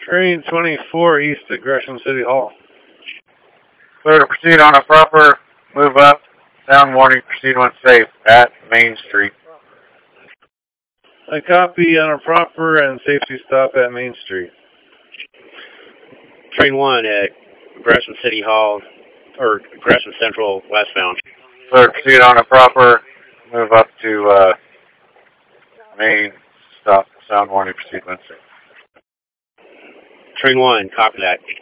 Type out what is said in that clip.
Train 24 east at Gresham City Hall. Clear to proceed on a proper move up. Sound warning, proceed when safe at Main Street. I copy on a proper and safety stop at Main Street. Train 1 at Gresham City Hall, or Gresham Central westbound. Clear to proceed on a proper move up to Main stop. Sound warning, proceed when safe. Train 1, copy that.